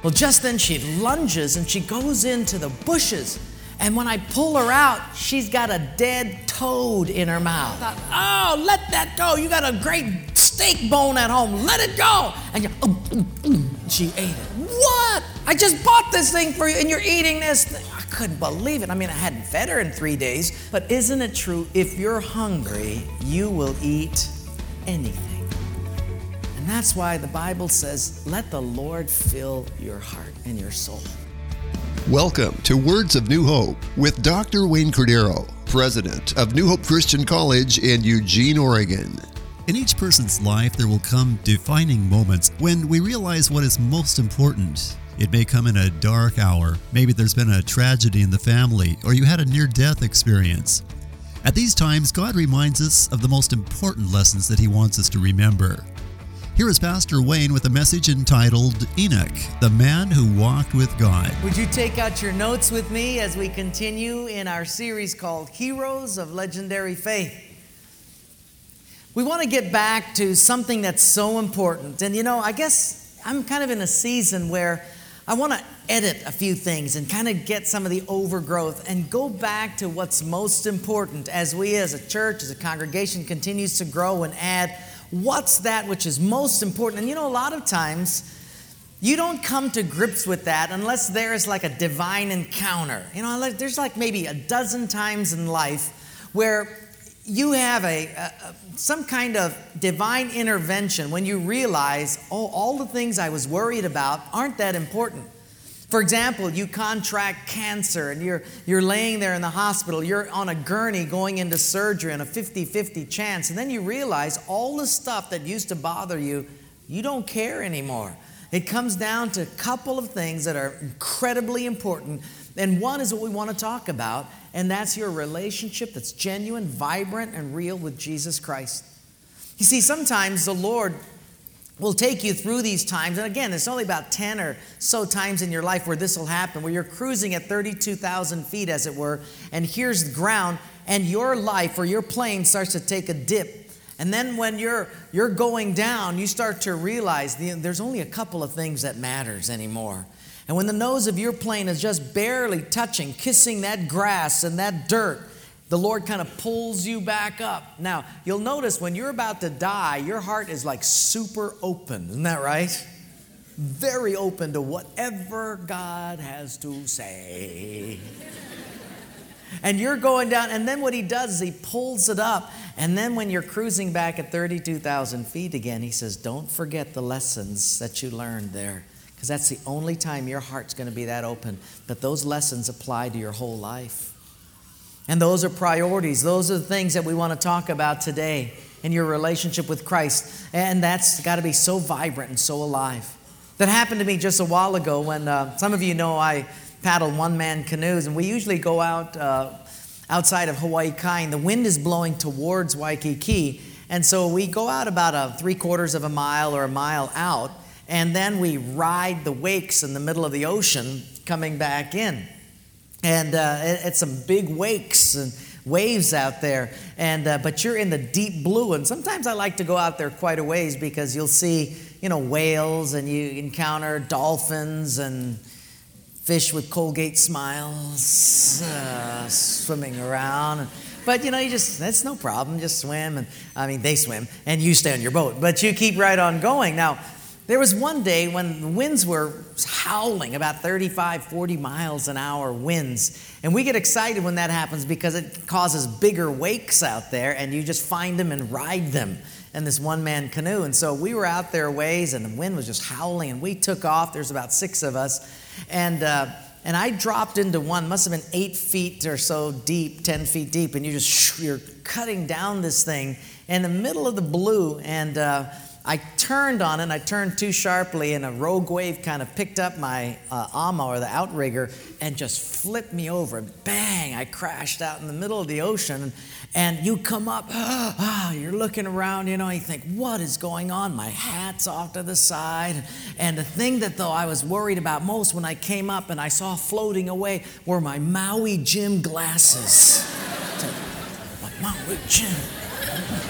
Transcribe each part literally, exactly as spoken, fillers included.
Well, just then she lunges and she goes into the bushes. And when I pull her out, she's got a dead toad in her mouth. I thought, oh, let that go. You got a great steak bone at home. Let it go. And you, oh, oh, oh. She ate it. What? I just bought this thing for you and you're eating this thing. I couldn't believe it. I mean, I hadn't fed her in three days. But isn't it true? If you're hungry, you will eat anything. And that's why the Bible says, let the Lord fill your heart and your soul. Welcome to Words of New Hope with Doctor Wayne Cordero, President of New Hope Christian College in Eugene, Oregon. In each person's life, there will come defining moments when we realize what is most important. It may come in a dark hour. Maybe there's been a tragedy in the family, or you had a near-death experience. At these times, God reminds us of the most important lessons that He wants us to remember. Here is Pastor Wayne with a message entitled, Enoch, the Man Who Walked with God. Would you take out your notes with me as we continue in our series called Heroes of Legendary Faith? We want to get back to something that's so important. And you know, I guess I'm kind of in a season where I want to edit a few things and kind of get some of the overgrowth and go back to what's most important as we as a church, as a congregation continues to grow and add. What's that which is most important? And you know, a lot of times you don't come to grips with that unless there is like a divine encounter. You know, there's like maybe a dozen times in life where you have a, a some kind of divine intervention when you realize, oh, all the things I was worried about aren't that important. For example, you contract cancer and you're you're laying there in the hospital, you're on a gurney going into surgery and a fifty-fifty chance, and then you realize all the stuff that used to bother you, you don't care anymore. It comes down to a couple of things that are incredibly important, and one is what we want to talk about, and that's your relationship that's genuine, vibrant, and real with Jesus Christ. You see, sometimes the Lord will take you through these times. And again, it's only about ten or so times in your life where this will happen, where you're cruising at thirty-two thousand feet, as it were, and here's the ground, and your life or your plane starts to take a dip. And then when you're you're going down, you start to realize the, there's only a couple of things that matters anymore. And when the nose of your plane is just barely touching, kissing that grass and that dirt, the Lord kind of pulls you back up. Now, you'll notice when you're about to die, your heart is like super open. Isn't that right? Very open to whatever God has to say. And you're going down, and then what He does is He pulls it up. And then when you're cruising back at thirty-two thousand feet again, He says, don't forget the lessons that you learned there. Because that's the only time your heart's going to be that open. But those lessons apply to your whole life. And those are priorities. Those are the things that we want to talk about today in your relationship with Christ. And that's got to be so vibrant and so alive. That happened to me just a while ago when uh, some of you know I paddle one-man canoes. And we usually go out uh, outside of Hawaii Kai. And the wind is blowing towards Waikiki. And so we go out about a three-quarters of a mile or a mile out. And then we ride the wakes in the middle of the ocean coming back in. And uh, it's some big wakes and waves out there, and uh, but you're in the deep blue. And sometimes I like to go out there quite a ways because you'll see, you know, whales, and you encounter dolphins and fish with Colgate smiles uh, swimming around. But you know, you just that's no problem. Just swim, and I mean they swim, and you stay on your boat. But you keep right on going. Now, there was one day when the winds were howling, about thirty-five, forty miles an hour winds. And we get excited when that happens because it causes bigger wakes out there, and you just find them and ride them in this one-man canoe. And so we were out there a ways, and the wind was just howling, and we took off. There's about six of us. And uh, and I dropped into one, must have been eight feet or so deep, ten feet deep, and you just, you're cutting down this thing in the middle of the blue, and uh, I turned on it, and I turned too sharply, and a rogue wave kind of picked up my uh, ama, or the outrigger, and just flipped me over. Bang! I crashed out in the middle of the ocean, and you come up, ah, you're looking around, you know, you think, what is going on? My hat's off to the side. And the thing that, though, I was worried about most when I came up and I saw floating away were my Maui Jim glasses. My Maui Jim.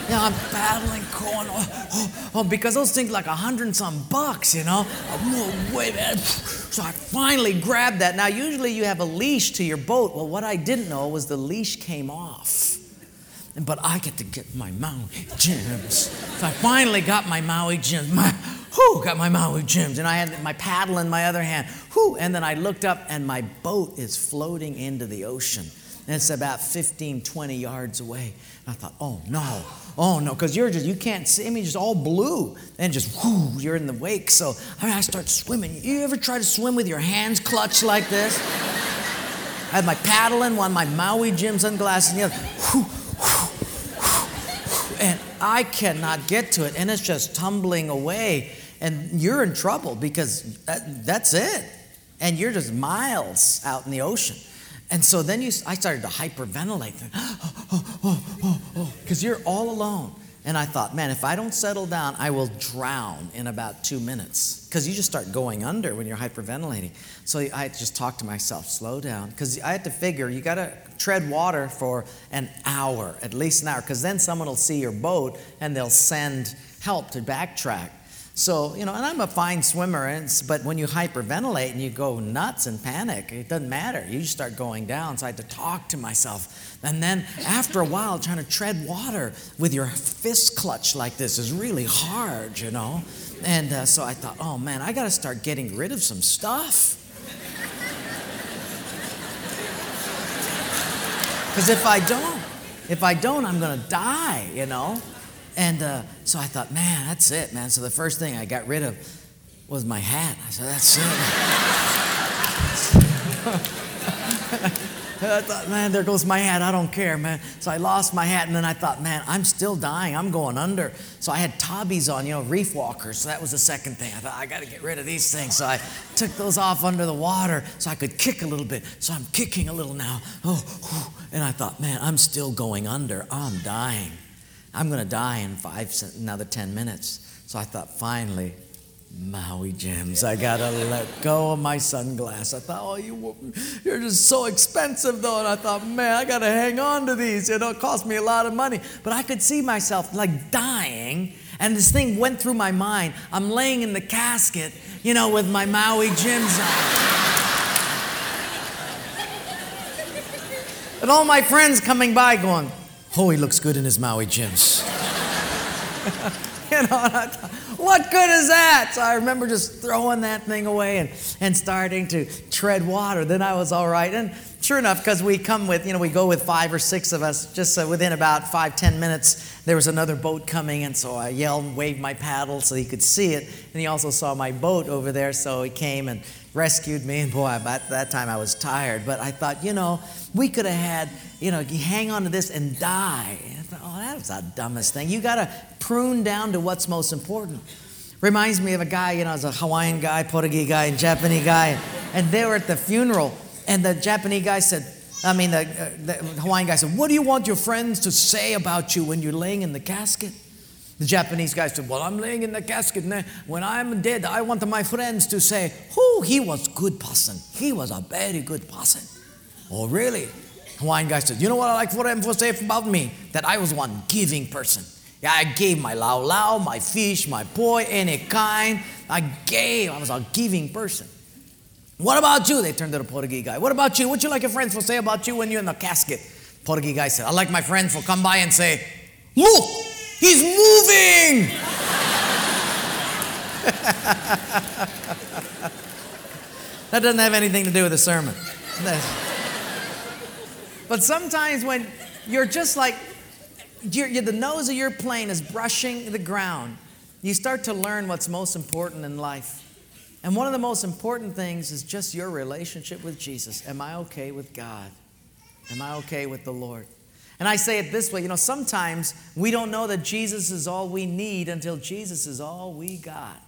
Yeah, I'm paddling, going, oh, oh, oh, because those things like a hundred and some bucks, you know. Oh, wait, man. So I finally grabbed that. Now, usually you have a leash to your boat. Well, what I didn't know was the leash came off. But I get to get my Maui Jims. So I finally got my Maui Jims. My, whew, got my Maui Jims. And I had my paddle in my other hand. Whew, and then I looked up, and my boat is floating into the ocean. And it's about fifteen, twenty yards away. And I thought, oh, no. Oh, no, because you're just, you can't see. I mean, just all blue. And just, whoo, you're in the wake. So, I mean, I start swimming. You ever try to swim with your hands clutched like this? I had my paddle in one, my Maui Jim sunglasses in the other. Whoo, whoo, whoo, and I cannot get to it. And it's just tumbling away. And you're in trouble because that, that's it. And you're just miles out in the ocean. And so then you, I started to hyperventilate, because you're all alone. And I thought, man, if I don't settle down, I will drown in about two minutes. Because you just start going under when you're hyperventilating. So I had to just talk to myself, slow down. Because I had to figure, you got to tread water for an hour, at least an hour. Because then someone will see your boat and they'll send help to backtrack. So, you know, and I'm a fine swimmer, and but when you hyperventilate and you go nuts and panic, it doesn't matter. You just start going down. So I had to talk to myself. And then after a while, trying to tread water with your fist clutch like this is really hard, you know. And uh, so I thought, oh, man, I got to start getting rid of some stuff. Because if I don't, if I don't, I'm going to die, you know. And uh, so I thought, man, that's it, man. So the first thing I got rid of was my hat. I said, that's it. I thought, man, there goes my hat. I don't care, man. So I lost my hat, and then I thought, man, I'm still dying. I'm going under. So I had Tobbies on, you know, reef walkers. So that was the second thing. I thought, I got to get rid of these things. So I took those off under the water so I could kick a little bit. So I'm kicking a little now. Oh, whew. And I thought, man, I'm still going under. I'm dying. I'm going to die in five, another ten minutes. So I thought, finally, Maui Jims. I got to let go of my sunglasses. I thought, oh, you, you're just so expensive, though. And I thought, man, I got to hang on to these. You know, it cost me a lot of money. But I could see myself, like, dying. And this thing went through my mind. I'm laying in the casket, you know, with my Maui Jims on. And all my friends coming by going, oh, he looks good in his Maui Jims. You know, and I thought, what good is that? So I remember just throwing that thing away and, and starting to tread water. Then I was all right. And sure enough, because we come with, you know, we go with five or six of us, just uh, within about five, ten minutes, there was another boat coming. And so I yelled and waved my paddle so he could see it. And he also saw my boat over there. So he came and rescued me. And boy, at that time I was tired. But I thought, you know, we could have had, you know, hang on to this and die. And I thought, oh, that was the dumbest thing. You got to prune down to what's most important. Reminds me of a guy, you know, as a Hawaiian guy, Portuguese guy, and Japanese guy. And they were at the funeral. And the Japanese guy said, I mean, the, uh, the Hawaiian guy said, what do you want your friends to say about you when you're laying in the casket? The Japanese guy said, well, I'm laying in the casket. And when I'm dead, I want my friends to say, oh, he was a good person. He was a very good person. Oh, really? Hawaiian guy said, you know what I like for them to say about me? That I was one giving person. Yeah, I gave my lau lau, my fish, my poi, any kind. I gave. I was a giving person. What about you? They turned to the Portuguese guy. What about you? What you like your friends to say about you when you're in the casket? Portuguese guy said, I like my friends to come by and say, look, he's moving. That doesn't have anything to do with the sermon. But sometimes when you're just like, you're, you're, the nose of your plane is brushing the ground, you start to learn what's most important in life. And one of the most important things is just your relationship with Jesus. Am I okay with God? Am I okay with the Lord? And I say it this way, you know, sometimes we don't know that Jesus is all we need until Jesus is all we got.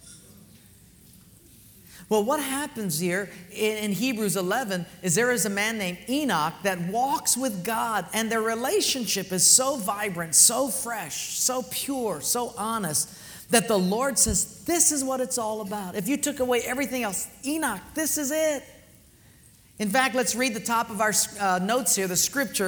Well, what happens here in Hebrews eleven is there is a man named Enoch that walks with God, and their relationship is so vibrant, so fresh, so pure, so honest, that the Lord says, this is what it's all about. If you took away everything else, Enoch, this is it. In fact, let's read the top of our uh, notes here, the scripture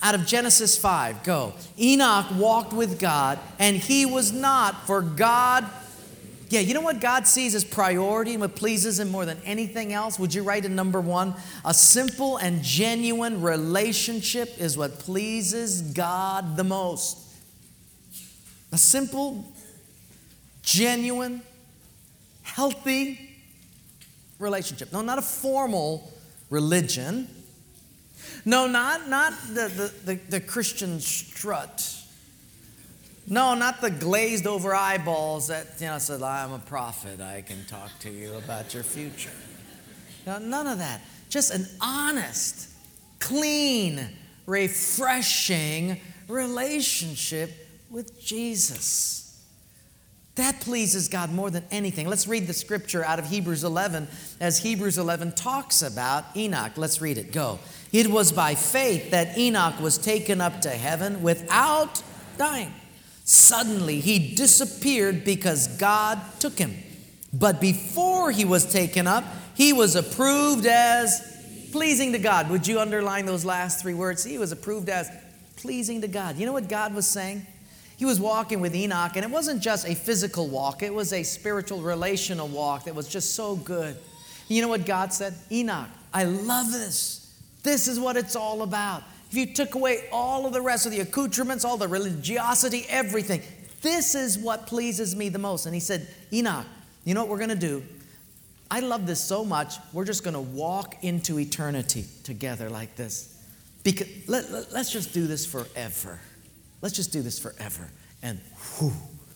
Out of Genesis five, go. Enoch walked with God, and he was not, for God. Yeah, you know what God sees as priority and what pleases him more than anything else? Would you write in number one? A simple and genuine relationship is what pleases God the most. A simple, genuine, healthy relationship. No, not a formal religion. No, not, not the, the, the, the Christian strut. No, not the glazed over eyeballs that, you know, said, I'm a prophet, I can talk to you about your future. No, none of that. Just an honest, clean, refreshing relationship with Jesus. That pleases God more than anything. Let's read the scripture out of Hebrews eleven as Hebrews eleven talks about Enoch. Let's read it. Go. It was by faith that Enoch was taken up to heaven without dying. Suddenly he disappeared because God took him. But before he was taken up, he was approved as pleasing to God. Would you underline those last three words? He was approved as pleasing to God. You know what God was saying? He was walking with Enoch, and it wasn't just a physical walk. It was a spiritual, relational walk that was just so good. You know what God said? Enoch, I love this. This is what it's all about. If you took away all of the rest of the accoutrements, all the religiosity, everything, this is what pleases me the most. And he said, Enoch, you know what we're going to do? I love this so much, we're just going to walk into eternity together like this. Because let, let, let's just do this forever. Let's just do this forever. And whew,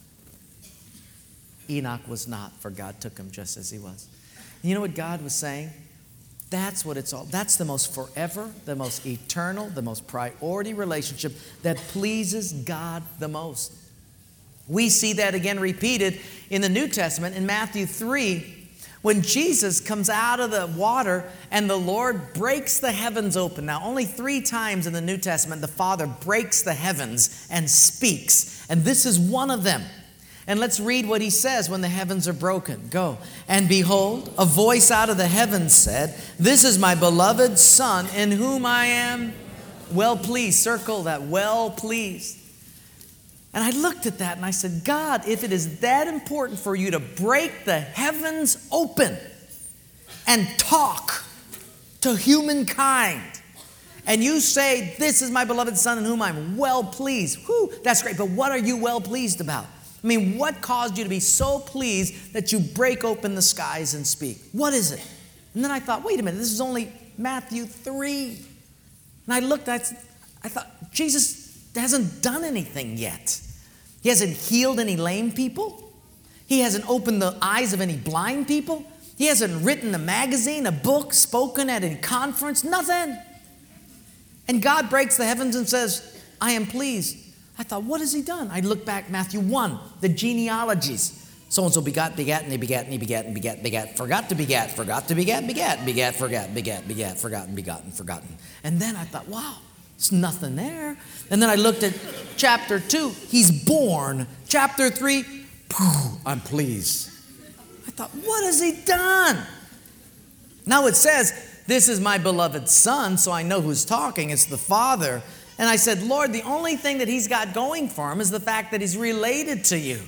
Enoch was not, for God took him just as he was. And you know what God was saying? That's what it's all. That's the most forever, the most eternal, the most priority relationship that pleases God the most. We see that again repeated in the New Testament in Matthew three. When Jesus comes out of the water and the Lord breaks the heavens open. Now, only three times in the New Testament the Father breaks the heavens and speaks. And this is one of them. And let's read what he says when the heavens are broken. Go. And behold, a voice out of the heavens said, this is my beloved Son in whom I am well pleased. Circle that, well pleased. And I looked at that and I said, God, if it is that important for you to break the heavens open and talk to humankind, and you say, this is my beloved Son in whom I'm well pleased, whew, that's great, but what are you well pleased about? I mean, what caused you to be so pleased that you break open the skies and speak? What is it? And then I thought, wait a minute, this is only Matthew three. And I looked, I, I thought, Jesus hasn't done anything yet. He hasn't healed any lame people. He hasn't opened the eyes of any blind people. He hasn't written a magazine, a book, spoken at a conference, nothing. And God breaks the heavens and says, I am pleased. I thought, what has he done? I look back, Matthew one, the genealogies. So-and-so begot, begat, and he begat, and he begat, and begat, begat, forgot to begat, forgot to begat, begat, begat, forgot, begat, begat, forgotten, begotten, forgotten. And then I thought, wow, there's nothing there. And then I looked at chapter two, he's born. Chapter three, I'm pleased. I thought, what has he done? Now it says, this is my beloved Son, so I know who's talking. It's the Father. And I said, Lord, the only thing that he's got going for him is the fact that he's related to you.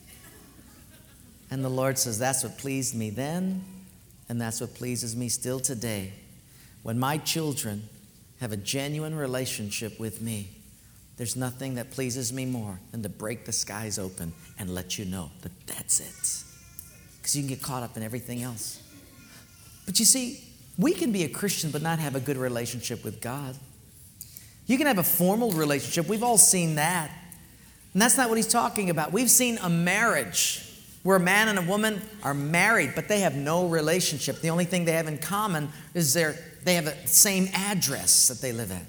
And the Lord says, that's what pleased me then, and that's what pleases me still today. When my children have a genuine relationship with me, there's nothing that pleases me more than to break the skies open and let you know that that's it. Because you can get caught up in everything else. But you see, we can be a Christian but not have a good relationship with God. You can have a formal relationship. We've all seen that. And that's not what he's talking about. We've seen a marriage where a man and a woman are married, but they have no relationship. The only thing they have in common is their, they have the same address that they live at.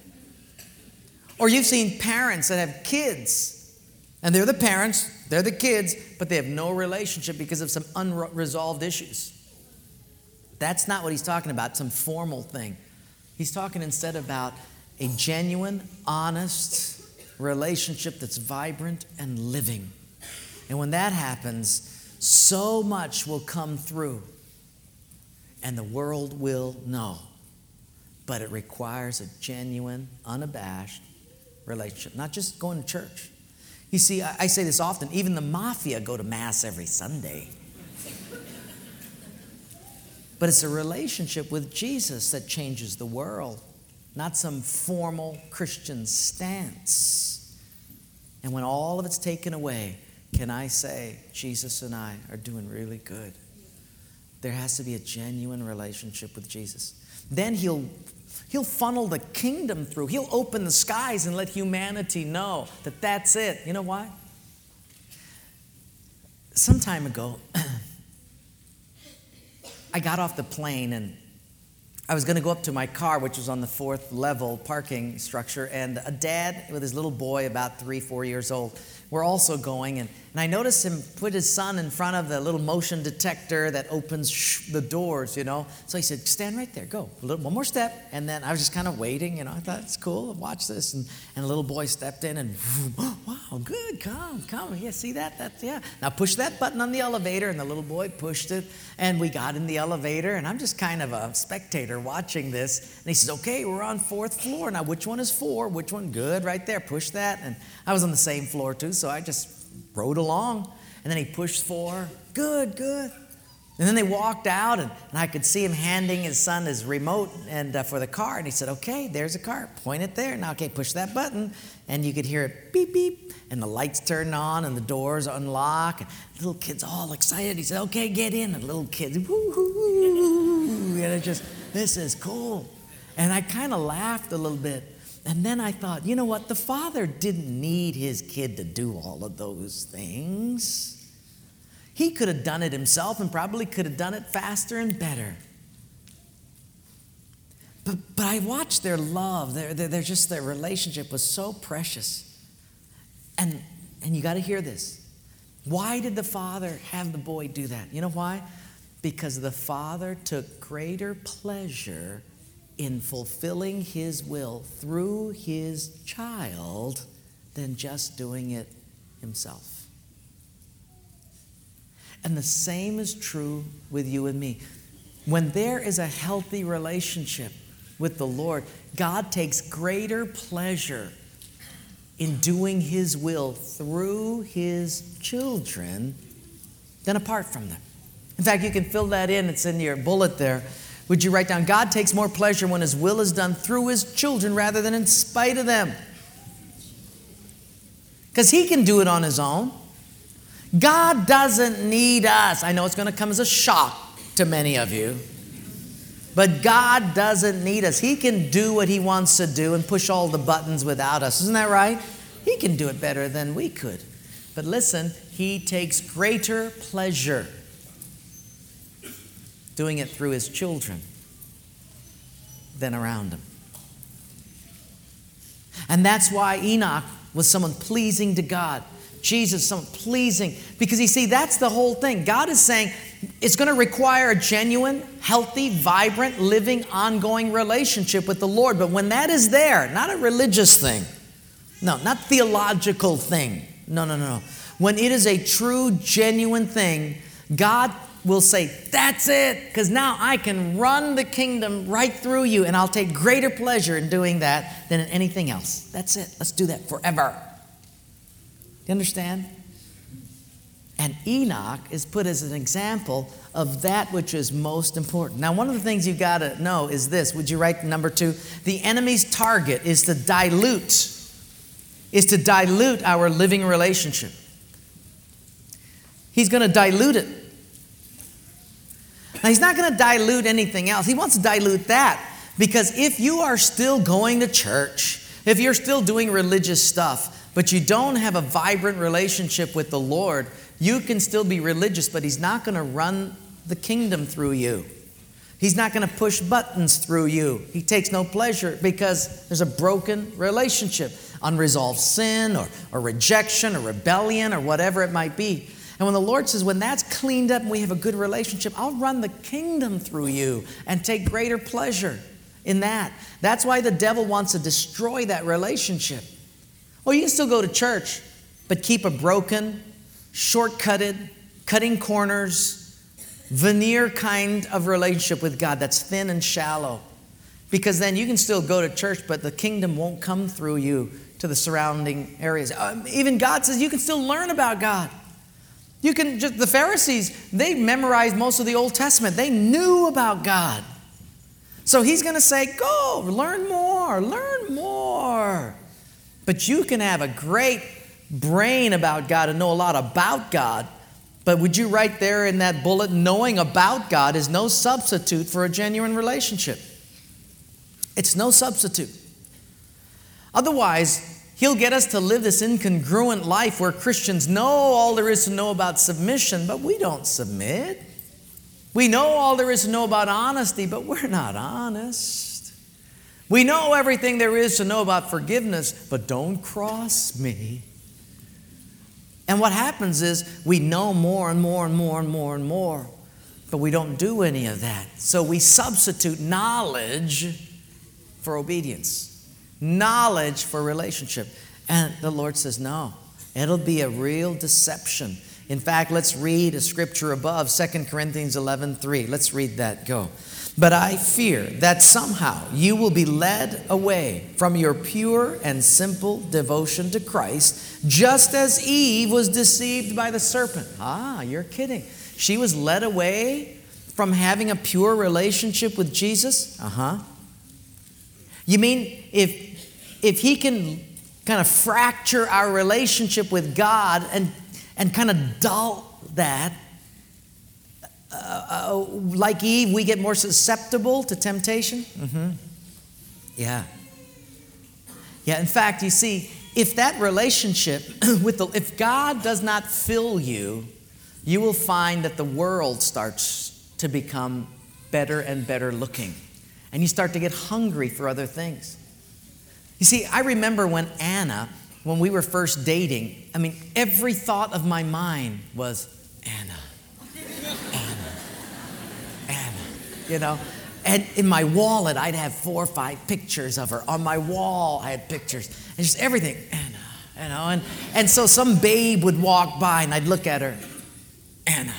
Or you've seen parents that have kids, and they're the parents, they're the kids, but they have no relationship because of some unresolved issues. That's not what he's talking about, some formal thing. He's talking instead about a genuine, honest relationship that's vibrant and living. And when that happens, so much will come through, and the world will know. But it requires a genuine, unabashed, relationship, not just going to church. You see, I, I say this often, even the mafia go to Mass every Sunday. But it's a relationship with Jesus that changes the world, not some formal Christian stance. And when all of it's taken away, can I say, Jesus and I are doing really good? There has to be a genuine relationship with Jesus. Then he'll, he'll funnel the kingdom through. He'll open the skies and let humanity know that that's it. You know why? Some time ago, I got off the plane and I was going to go up to my car, which was on the fourth level parking structure, and a dad with his little boy, about three, four years old, were also going. And, and I noticed him put his son in front of the little motion detector that opens sh- the doors, you know. So he said, stand right there, go. A little, one more step. And then I was just kind of waiting, you know. I thought, it's cool, watch this. And, and a little boy stepped in and, oh, wow, good, come, come. Yeah, see that? That's, yeah. Now push that button on the elevator. And the little boy pushed it. And we got in the elevator. And I'm just kind of a spectator watching this. And he says, okay, we're on fourth floor. Now, which one is four? Which one? Good, right there. Push that. And I was on the same floor, too. So I just rode along. And then he pushed four. Good, good. And then they walked out, and, and I could see him handing his son his remote and uh, for the car. And he said, okay, there's a car. Point it there. Now, okay, push that button. And you could hear it beep, beep. And the lights turn on, and the doors unlock. And the little kid's all excited. He said, okay, get in. And the little kids, woo, woo, woo. And it just, this is cool. And I kind of laughed a little bit. And then I thought, you know what? The father didn't need his kid to do all of those things. He could have done it himself and probably could have done it faster and better. But, but I watched their love. Their, their, their just their relationship was so precious. And, and you got to hear this. Why did the father have the boy do that? You know why? Because the father took greater pleasure in fulfilling his will through his child than just doing it himself. And the same is true with you and me. When there is a healthy relationship with the Lord, God takes greater pleasure in doing his will through his children than apart from them. In fact, you can fill that in. It's in your bullet there. Would you write down, God takes more pleasure when his will is done through his children rather than in spite of them. Because he can do it on his own. God doesn't need us. I know it's going to come as a shock to many of you. But God doesn't need us. He can do what he wants to do and push all the buttons without us. Isn't that right? He can do it better than we could. But listen, he takes greater pleasure doing it through his children than around him. And that's why Enoch was someone pleasing to God. Jesus, someone pleasing. Because you see, that's the whole thing. God is saying it's going to require a genuine, healthy, vibrant, living, ongoing relationship with the Lord. But when that is there, not a religious thing. No, not theological thing. No, no, no, no. When it is a true, genuine thing, God will say, that's it, because now I can run the kingdom right through you, and I'll take greater pleasure in doing that than in anything else. That's it. Let's do that forever. Do you understand? And Enoch is put as an example of that which is most important. Now, one of the things you've got to know is this. Would you write number two? The enemy's target is to dilute, is to dilute our living relationship. He's going to dilute it. Now, he's not going to dilute anything else. He wants to dilute that. Because if you are still going to church, if you're still doing religious stuff, but you don't have a vibrant relationship with the Lord, you can still be religious, but he's not going to run the kingdom through you. He's not going to push buttons through you. He takes no pleasure because there's a broken relationship, unresolved sin or, or rejection or rebellion or whatever it might be. And when the Lord says, when that's cleaned up and we have a good relationship, I'll run the kingdom through you and take greater pleasure in that. That's why the devil wants to destroy that relationship. Well, you can still go to church, but keep a broken, shortcutted, cutting corners, veneer kind of relationship with God that's thin and shallow. Because then you can still go to church, but the kingdom won't come through you to the surrounding areas. Um, even God says you can still learn about God. You can just, the Pharisees, they memorized most of the Old Testament. They knew about God. So he's going to say, go, learn more, learn more. But you can have a great brain about God and know a lot about God. But would you write there in that bullet, knowing about God is no substitute for a genuine relationship. It's no substitute. Otherwise, he'll get us to live this incongruent life where Christians know all there is to know about submission, but we don't submit. We know all there is to know about honesty, but we're not honest. We know everything there is to know about forgiveness, but don't cross me. And what happens is we know more and more and more and more and more, but we don't do any of that. So we substitute knowledge for obedience. Knowledge for relationship. And the Lord says, no, it'll be a real deception. In fact, let's read a scripture above, Second Corinthians eleven three. Let's read that. Go. But I fear that somehow you will be led away from your pure and simple devotion to Christ, just as Eve was deceived by the serpent. Ah, you're kidding. She was led away from having a pure relationship with Jesus? Uh-huh. You mean if If he can kind of fracture our relationship with God and, and kind of dull that, uh, uh, like Eve, we get more susceptible to temptation? Mm-hmm. Yeah. Yeah, in fact, you see, if that relationship with the, if God does not fill you, you will find that the world starts to become better and better looking. And you start to get hungry for other things. You see, I remember when Anna, when we were first dating, I mean, every thought of my mind was, Anna, Anna, Anna, you know. And in my wallet, I'd have four or five pictures of her. On my wall, I had pictures. And just everything, Anna, you know. And, and so some babe would walk by, and I'd look at her, Anna.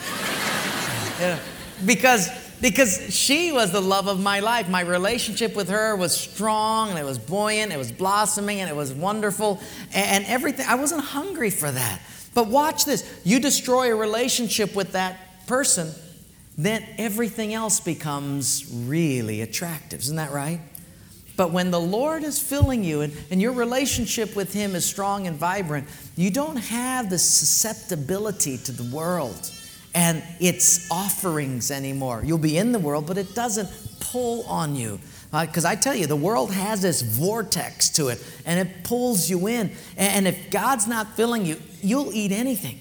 You know, because... Because she was the love of my life. My relationship with her was strong, and it was buoyant, it was blossoming, and it was wonderful, and everything. I wasn't hungry for that. But watch this. You destroy a relationship with that person, then everything else becomes really attractive. Isn't that right? But when the Lord is filling you, and, and your relationship with Him is strong and vibrant, you don't have the susceptibility to the world and its offerings anymore. You'll be in the world, but it doesn't pull on you. Because uh, I tell you, the world has this vortex to it, and it pulls you in. And if God's not filling you, you'll eat anything.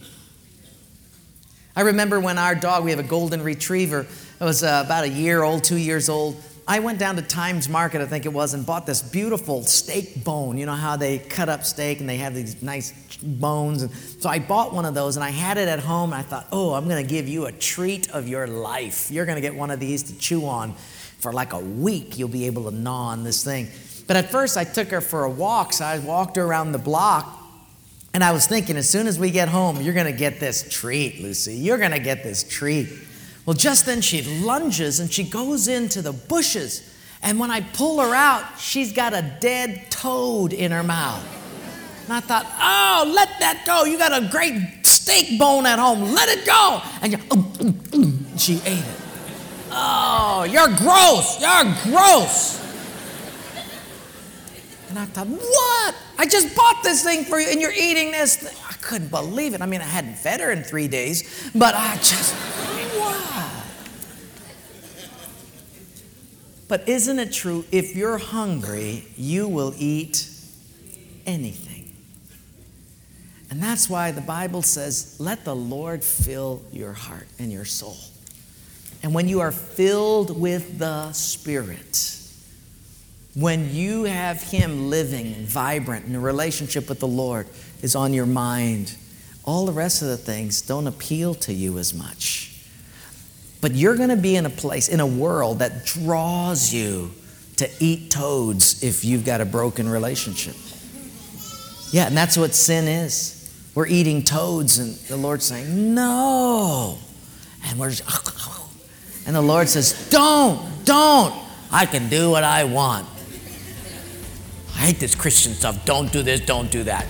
I remember when our dog, we have a golden retriever, it was uh, about a year old, two years old. I went down to Times Market, I think it was, and bought this beautiful steak bone. You know how they cut up steak and they have these nice bones. And so I bought one of those, and I had it at home, and I thought, oh, I'm going to give you a treat of your life. You're going to get one of these to chew on for like a week. You'll be able to gnaw on this thing. But at first, I took her for a walk, so I walked her around the block, and I was thinking, as soon as we get home, you're going to get this treat, Lucy. You're going to get this treat. Well, just then she lunges and she goes into the bushes. And when I pull her out, she's got a dead toad in her mouth. And I thought, oh, let that go. You got a great steak bone at home. Let it go. And you, um, um, um. She ate it. Oh, you're gross. You're gross. And I thought, what? I just bought this thing for you and you're eating this thing. I couldn't believe it. I mean, I hadn't fed her in three days, but I just... But isn't it true, if you're hungry, you will eat anything. And that's why the Bible says, let the Lord fill your heart and your soul. And when you are filled with the Spirit, when you have Him living, vibrant, and a relationship with the Lord is on your mind, all the rest of the things don't appeal to you as much. But you're going to be in a place, in a world that draws you to eat toads if you've got a broken relationship. Yeah, and that's what sin is. We're eating toads, and the Lord's saying, no. And we're just, and the Lord says, don't, don't. I can do what I want. I I hate this Christian stuff. Don't do this, don't do that.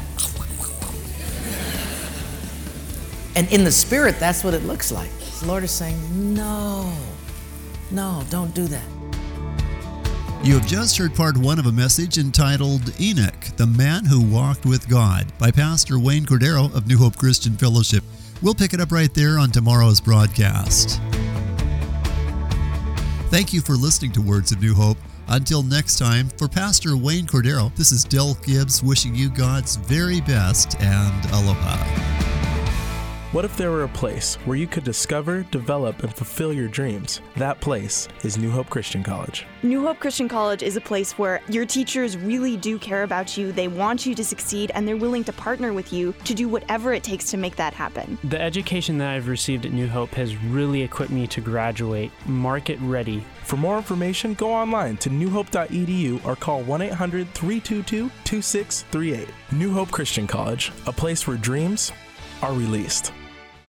And in the spirit, that's what it looks like. The Lord is saying, no, no, don't do that. You have just heard part one of a message entitled Enoch, the Man Who Walked with God, by Pastor Wayne Cordero of New Hope Christian Fellowship. We'll pick it up right there on tomorrow's broadcast. Thank you for listening to Words of New Hope. Until next time, for Pastor Wayne Cordero, this is Del Gibbs wishing you God's very best and aloha. What if there were a place where you could discover, develop, and fulfill your dreams? That place is New Hope Christian College. New Hope Christian College is a place where your teachers really do care about you, they want you to succeed, and they're willing to partner with you to do whatever it takes to make that happen. The education that I've received at New Hope has really equipped me to graduate market ready. For more information, go online to new hope dot e d u or call one eight hundred, three two two, two six three eight. New Hope Christian College, a place where dreams are released.